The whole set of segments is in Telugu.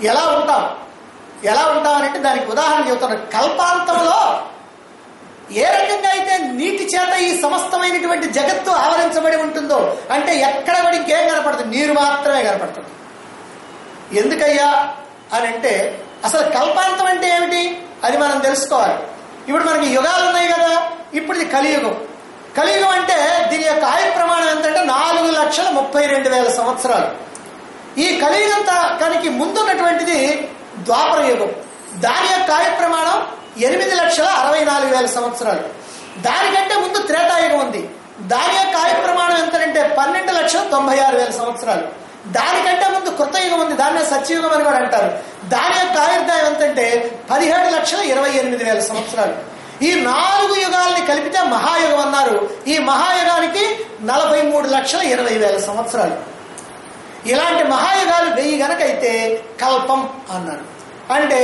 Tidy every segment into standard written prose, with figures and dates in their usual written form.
ఎలా ఉంటాం అంటే దానికి ఉదాహరణ చెబుతున్నాడు. కల్పాంతంలో ఏ రకంగా అయితే నీటి చేత ఈ సమస్తమైనటువంటి జగత్తు ఆవరించబడి ఉంటుందో, అంటే ఎక్కడ కూడా ఇంకేం కనపడుతుంది, నీరు మాత్రమే కనపడుతుంది. ఎందుకయ్యా అని అంటే అసలు కల్పాంతం అంటే ఏమిటి అది మనం తెలుసుకోవాలి. ఇప్పుడు మనకి యుగాలు ఉన్నాయి కదా, ఇప్పుడు ఇది కలియుగం. కలియుగం అంటే దీని యొక్క ఆయు ప్రమాణం ఎంతంటే 4,32,000 సంవత్సరాలు. ఈ కలియుగం కనుక ముందున్నటువంటిది ద్వాపర యుగం, దాని యొక్క ఆయు ప్రమాణం 8,64,000 సంవత్సరాలు. దానికంటే ముందు త్రేతాయుగం ఉంది, దాని యొక్క ఆయు ప్రమాణం ఎంతంటే 12,96,000 సంవత్సరాలు. దానికంటే ముందు కృతయుగం ఉంది, దాన్నే సత్యయుగం అని కూడా అంటారు. దాని యొక్క ఆయుర్దాయం ఎంతంటే 17,28,000 సంవత్సరాలు. ఈ 4 యుగాల్ని కలిపితే మహాయుగం అన్నారు. ఈ మహాయుగానికి 43,20,000 సంవత్సరాలు. ఇలాంటి మహాయుగాలు 1000 గనకైతే కల్పం అన్నారు. అంటే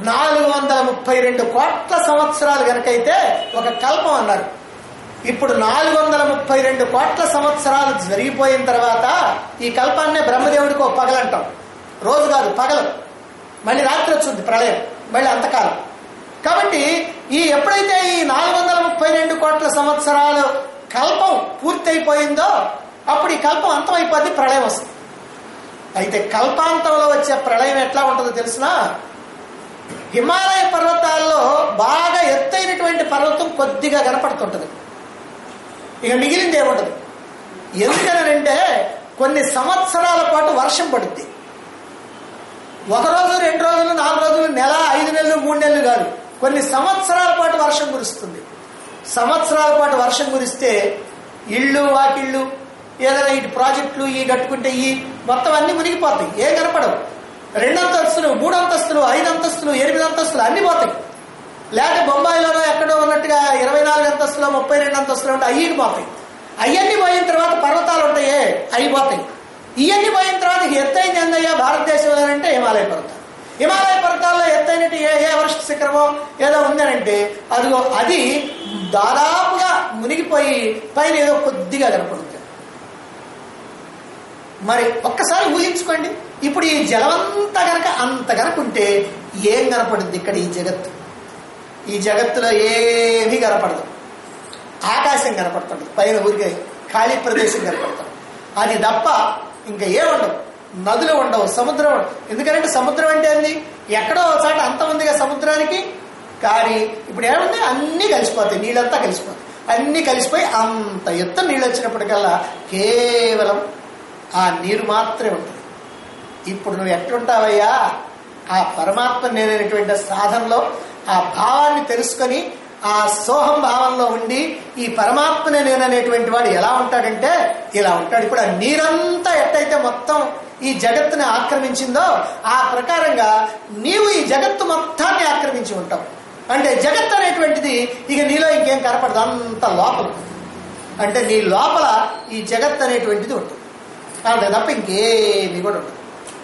432 కోట్ల సంవత్సరాలు గనకైతే ఒక కల్పం అన్నారు. ఇప్పుడు 432 కోట్ల సంవత్సరాలు జరిగిపోయిన తర్వాత ఈ కల్పాన్నే బ్రహ్మదేవుడికి ఒక పగలంటాం. రోజు కాదు, పగలు. మళ్ళీ రాత్రి వచ్చింది ప్రళయం, మళ్ళీ అంతకాలం. కాబట్టి ఎప్పుడైతే ఈ 432 కోట్ల సంవత్సరాలు కల్పం పూర్తయిపోయిందో అప్పుడు ఈ కల్పం అంతమైపోద్ది, ప్రళయం వస్తుంది. అయితే కల్పాంతంలో వచ్చే ప్రళయం ఎట్లా ఉంటుందో తెలిసినా, హిమాలయ పర్వతాల్లో బాగా ఎత్తైనటువంటి పర్వతం కొద్దిగా కనపడుతుంటది, ఇక మిగిలింది ఏముంటది. ఎందుకనంటే కొన్ని సంవత్సరాల పాటు వర్షం పడుద్ది. 1 రోజు 2 రోజులు 4 రోజులు నెల 5 నెలలు 3 నెలలు కాదు, కొన్ని సంవత్సరాల పాటు వర్షం కురుస్తుంది. సంవత్సరాల పాటు వర్షం కురిస్తే ఇళ్ళు వాకిళ్ళు ఏదైనా ఇటు ప్రాజెక్టులు ఈ కట్టుకుంటే ఈ మొత్తం అన్ని మునిగిపోతాయి, ఏం కనపడవు. 2 అంతస్తులు 3 అంతస్తులు 5 అంతస్తులు 8 అంతస్తులు అన్ని పోతాయి. లేకపోతే బొంబాయిలోనో ఎక్కడో ఉన్నట్టుగా 24 అంతస్తులో 32 అంతస్తులు ఉంటే అయ్యి పోతాయి. అవన్నీ పోయిన తర్వాత పర్వతాలు ఉంటాయే అవి పోతాయి. ఇవన్నీ పోయిన తర్వాత ఎత్తైంది ఏందయ్యా భారతదేశంలో అంటే హిమాలయ పర్వతాలు. హిమాలయ పర్వతాల్లో ఎత్తైనట్టు ఏ ఎవరెస్ట్ శిఖరమో ఏదో ఉందనంటే అదిగో అది దాదాపుగా మునిగిపోయి పైన ఏదో కొద్దిగా కనపడుతుంది. మరి ఒక్కసారి ఊహించుకోండి, ఇప్పుడు ఈ జలమంతా గనక అంత గనక ఉంటే ఏం కనపడుద్ది ఇక్కడ ఈ జగత్తు? ఈ జగత్తులో ఏమీ కనపడదు. ఆకాశం కనపడుతుంది, పైన ఊరికే ఖాళీ ప్రదేశం కనపడుతుంది, అది తప్ప ఇంకా ఏముండవు. నదులు ఉండవు, సముద్రం ఉండవు. ఎందుకంటే సముద్రం అంటే ఏంది, ఎక్కడో ఒకసారి అంత ఉందిగా సముద్రానికి. కానీ ఇప్పుడు ఏముంది, అన్నీ కలిసిపోతాయి, నీళ్ళంతా కలిసిపోతాయి. అన్నీ కలిసిపోయి అంత ఎత్తు నీళ్ళు వచ్చినప్పటికల్లా కేవలం ఆ నీరు మాత్రమే ఉంటుంది. ఇప్పుడు నువ్వు ఎట్లుంటావయ్యా, ఆ పరమాత్మ నేనైనటువంటి సాధనలో ఆ భావాన్ని తెలుసుకొని ఆ సోహం భావంలో ఉండి ఈ పరమాత్మనే నేననేటువంటి వాడు ఎలా ఉంటాడంటే ఇలా ఉంటాడు. ఇప్పుడు ఆ నీరంతా ఎట్టయితే మొత్తం ఈ జగత్తుని ఆక్రమించిందో ఆ ప్రకారంగా నీవు ఈ జగత్తు మొత్తాన్ని ఆక్రమించి ఉంటావు. అంటే జగత్తు అనేటువంటిది ఇక నీలో ఇంకేం కనపడదు, అంత లోపల. అంటే నీ లోపల ఈ జగత్తు అనేటువంటిది ఉంటుంది, అంతే తప్ప ఇంకేమి కూడా ఉంటుంది.